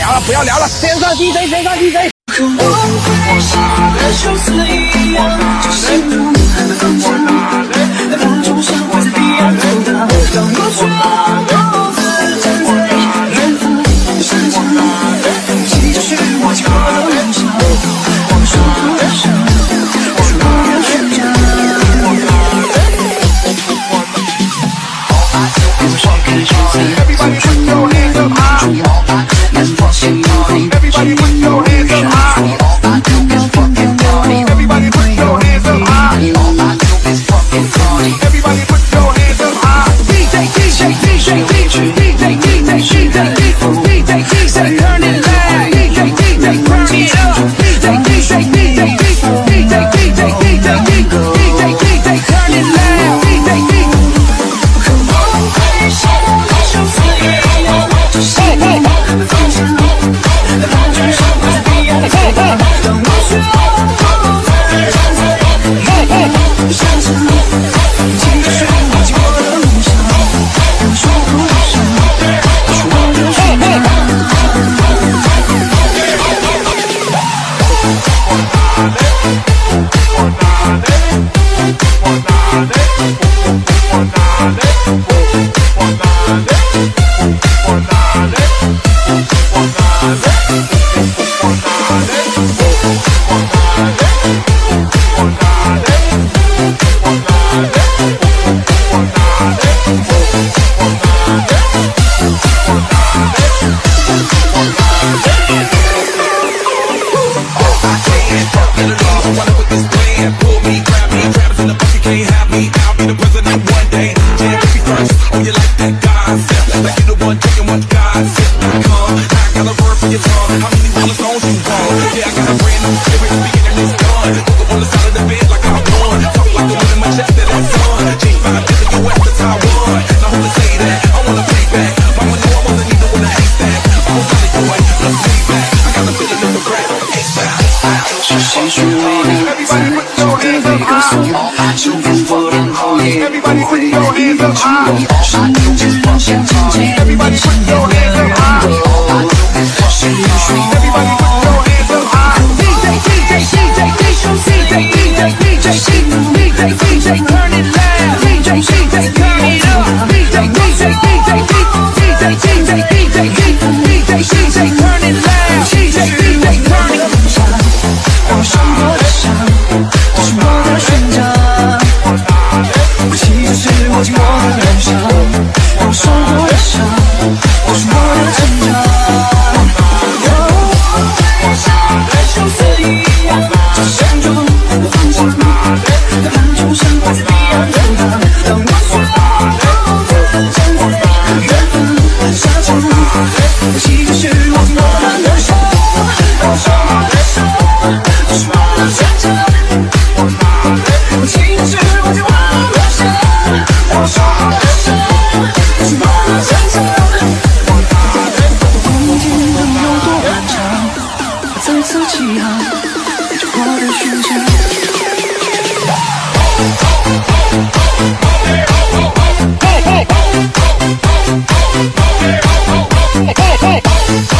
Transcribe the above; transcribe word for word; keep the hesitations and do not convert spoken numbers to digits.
聊了，不要聊了，线上 D J， 线上 D J。 和我会像的相思一样，就心中的房间里，把钟声会在彼岸走荡。当我却独自站在远方的山上，记着是我经过的路上，我说不上，我说我要寻找。我是个学子，走出我的梦中，难放心里的记忆。 Hey, hey.